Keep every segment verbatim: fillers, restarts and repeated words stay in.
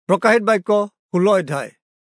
প্ৰকাশিত বাক্য ষোল্ল অধ্যায়।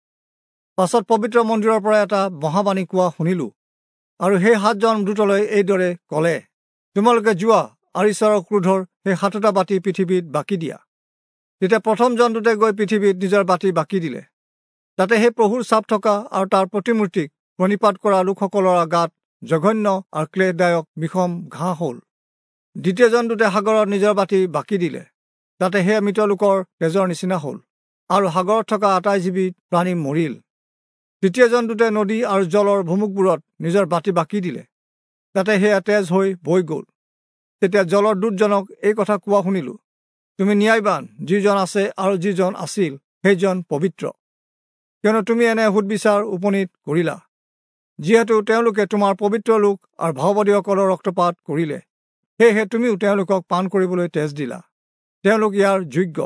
পাছত পবিত্ৰ মন্দিৰৰ পৰা এটা মহাবাণী কোৱা শুনিলো, আৰু সেই সাতজন দূতলৈ এইদৰে ক'লে, তোমালোকে যোৱা আৰু ঈশ্বৰৰ ক্ৰোধৰ সেই সাতোটা বাতি পৃথিৱীত বাকি দিয়া। তেতিয়া প্ৰথম জনদূতে গৈ পৃথিৱীত নিজৰ বাতি বাকি দিলে। তাতে সেই প্ৰভুৰ ছাপ থকা আৰু তাৰ প্ৰতিমূৰ্তিক প্ৰণিপাত কৰা লোকসকলৰ গাত জঘন্য আৰু ক্লেশদায়ক বিষম ঘাঁহ হ'ল। দ্বিতীয় জনদূতে সাগৰত নিজৰ বাতি বাকি দিলে। তাতে সেই মৃত লোকৰ তেজৰ নিচিনা হ'ল, আৰু সাগৰত থকা আটাই জীৱী প্ৰাণী মৰিল। তৃতীয় জনদূতে নদী আৰু জলৰ ভুমুকবোৰত নিজৰ বাতি বাকি দিলে। তাতে সেয়া তেজ হৈ বৈ গ'ল। তেতিয়া জলৰ দূতজনক এই কথা কোৱা শুনিলো, তুমি ন্যায়বান, যিজন আছে আৰু যিজন আছিল সেইজন পবিত্ৰ, কিয়নো তুমি এনে সুদবিচাৰ উপনীত কৰিলা। যিহেতু তেওঁলোকে তোমাৰ পবিত্ৰ লোক আৰু ভাওবাদীসকলৰ ৰক্তপাত কৰিলে, সেয়েহে তুমিও তেওঁলোকক পাণ কৰিবলৈ তেজ দিলা। তেওঁলোক ইয়াৰ যোগ্য।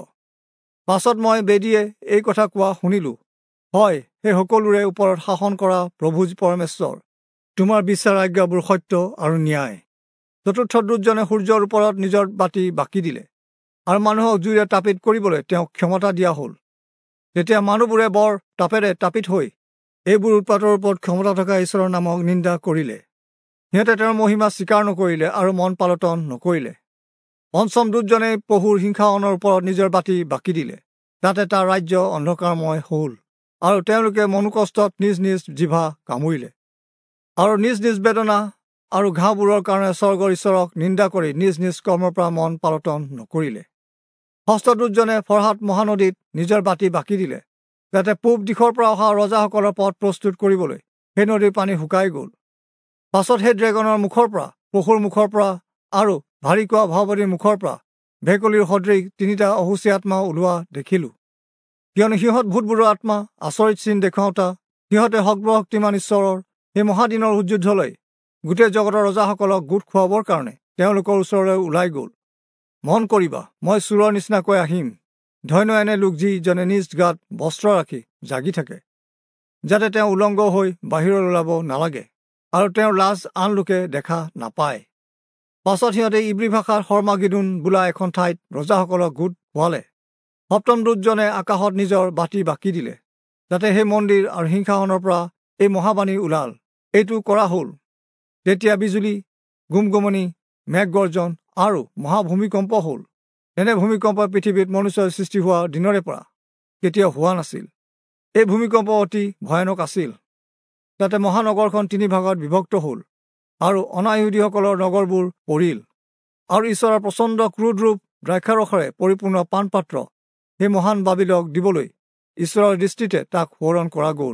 পাছত মই বেদীয়ে এই কথা কোৱা শুনিলো, হয়, সেই সকলোৰে ওপৰত শাসন কৰা প্ৰভু পৰমেশ্বৰ, তোমাৰ বিচাৰ আজ্ঞাবোৰ সত্য আৰু ন্যায়। চতুৰ্থ দূতজনে সূৰ্যৰ ওপৰত নিজৰ বাতি বাকি দিলে, আৰু মানুহক জুইৰে তাপিত কৰিবলৈ তেওঁক ক্ষমতা দিয়া হ'ল। তেতিয়া মানুহবোৰে বৰ তাপেৰে তাপিত হৈ এইবোৰ উৎপাতৰ ওপৰত ক্ষমতা থকা ঈশ্বৰৰ নামক নিন্দা কৰিলে। সিহঁতে তেওঁৰ মহিমা স্বীকাৰ নকৰিলে আৰু মন পালটন নকৰিলে। পঞ্চম দূতজনে প্ৰভুৰ সিংহাসনৰ ওপৰত নিজৰ বাতি বাকি দিলে। তাতে তাৰ ৰাজ্য অন্ধকাৰময় হ'ল, আৰু তেওঁলোকে মনোকষ্টত নিজ নিজ জিভা কামুৰিলে, আৰু নিজ নিজ বেদনা আৰু ঘাঁহবোৰৰ কাৰণে স্বৰ্গৰ ঈশ্বৰক নিন্দা কৰি নিজ নিজ কৰ্মৰ পৰা মন পালটন নকৰিলে। ষষ্ঠ দূতজনে ফৰহাত মহানদীত নিজৰ বাতি বাকি দিলে। যাতে পূব দিশৰ পৰা অহা ৰজাসকলৰ পথ প্ৰস্তুত কৰিবলৈ সেই নদীৰ পানী শুকাই গ'ল। পাছত সেই ড্ৰেগনৰ মুখৰ পৰা, পশুৰ মুখৰ পৰা আৰু ভাৰী কোৱা ভাওবাদীৰ মুখৰ পৰা ভেকুলীৰ সদৃশ তিনিটা অহুচি আত্মা ওলোৱা দেখিলো। কিয়নো সিহঁত ভূতবোৰৰ আত্মা, আচৰিত চিন দেখুৱাওঁতা। সিহঁতে সৰ্বশক্তিমান ঈশ্বৰৰ সেই মহাদিনৰ যুদ্ধলৈ গোটেই জগতৰ ৰজাসকলক গোট খুৱাবৰ কাৰণে তেওঁলোকৰ ওচৰলৈ ওলাই গ'ল। মন কৰিবা, মই চোৰৰ নিচিনাকৈ আহিম। ধন্য এনে লোক যিজনে নিজ গাত বস্ত্ৰ ৰাখি জাগি থাকে, যাতে তেওঁ উলংগ হৈ বাহিৰলৈ ওলাব নালাগে, আৰু তেওঁৰ লাজ আন লোকে দেখা নাপায়। পাছত সিহঁতে ইব্ৰী ভাষাত হৰ্মাগিদোন বোলা এখন ঠাইত ৰজাসকলক গোট খোৱালে। সপ্তম দূতজনে আকাশত নিজৰ বাতি বাকি দিলে। যাতে সেই মন্দিৰ আৰু সিংহাসনৰ পৰা এই মহাবাণী ওলাল, এইটো কৰা হ'ল। তেতিয়া বিজুলী, গুমগুমনি, মেঘগৰ্জন আৰু মহাভূমিকম্প হ'ল। এনে ভূমিকম্প পৃথিৱীত মনুষ্যৰ সৃষ্টি হোৱা দিনৰে পৰা কেতিয়াও হোৱা নাছিল। এই ভূমিকম্প অতি ভয়ানক আছিল। তাতে মহানগৰখন তিনি ভাগত বিভক্ত হ'ল, আৰু অনাইহুদীসকলৰ নগৰবোৰ পৰিল। আৰু ঈশ্বৰৰ প্ৰচণ্ড ক্ৰোধৰূপ দ্ৰাক্ষাৰসেৰে পৰিপূৰ্ণ পাণপাত্ৰ সেই মহান বাবিলক দিবলৈ ঈশ্বৰৰ দৃষ্টিতে তাক সোঁৱৰণ কৰা গ'ল।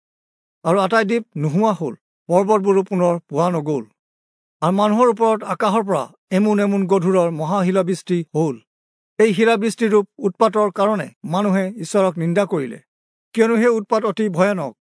আৰু আটাই দ্বীপ নোহোৱা হ'ল, পৰ্বতবোৰো পুনৰ পোৱা নগ'ল। আৰু মানুহৰ ওপৰত আকাশৰ পৰা এমোন এমোন গধুৰৰ মহাশিলাবৃষ্টি হ'ল। এই শিলাবৃষ্টিৰূপ উৎপাতৰ কাৰণে মানুহে ঈশ্বৰক নিন্দা কৰিলে, কিয়নো সেই উৎপাত অতি ভয়ানক।